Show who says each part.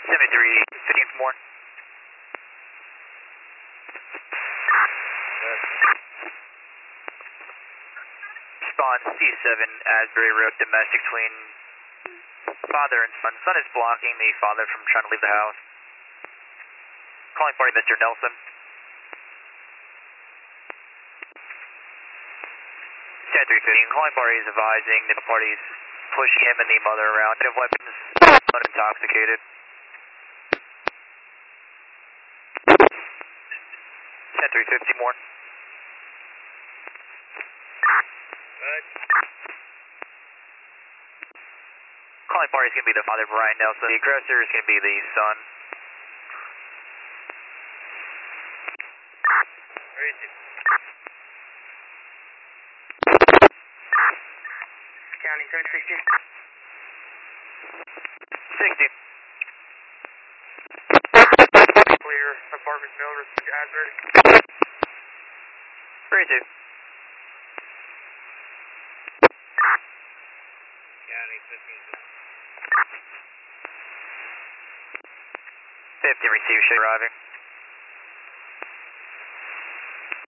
Speaker 1: 73, 15 for more. Spawn C7, Asbury Road, domestic between father and son. Son is blocking the father from trying to leave the house. Calling party, Mr. Nelson. 10-3-15, calling party is advising the party is pushing him and the mother around. They have weapons, unintoxicated. 10-3-50 more. Calling party is going to be the father, Brian Nelson. The aggressor is going to be the son.
Speaker 2: County 10-3-60.
Speaker 1: 60.
Speaker 2: Clear, apartment Miller's, Asbury.
Speaker 1: 32.
Speaker 2: County
Speaker 1: 50, receive, shit arriving.